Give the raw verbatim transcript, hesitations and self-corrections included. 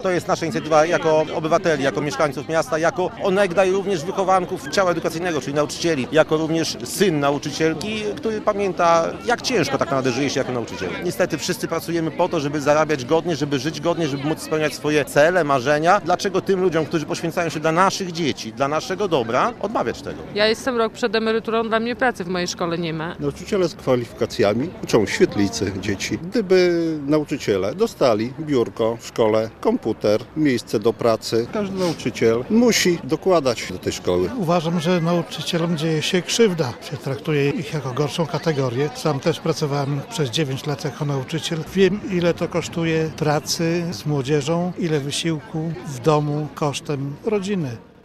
To jest nasza inicjatywa jako obywateli, jako mieszkańców miasta, jako onegdaj również wychowanków ciała edukacyjnego, czyli nauczycieli, jako również syn nauczycielki, który pamięta, jak ciężko tak naprawdę żyje się jako nauczyciel. Niestety wszyscy pracujemy po to, żeby zarabiać godnie, żeby żyć godnie, żeby móc spełniać swoje cele, marzenia. Dlaczego tym ludziom, którzy poświęcają się dla naszych dzieci, dla naszego dobra, odmawiać tego? Ja jestem rok przed emeryturą, dla mnie pracy w mojej szkole nie ma. Nauczyciele z kwalifikacjami uczą świetlicy dzieci. Gdyby nauczyciele dostali biurko w szkole, komputer, miejsce do pracy, każdy nauczyciel musi dokładać do tej szkoły. Uważam, że nauczycielom dzieje się krzywda. Się traktuje ich jako gorszą kategorię. Sam też pracowałem przez dziewięć lat jako nauczyciel. Wiem, ile to kosztuje pracy z młodzieżą, ile wysiłku w domu kosztem rodziny.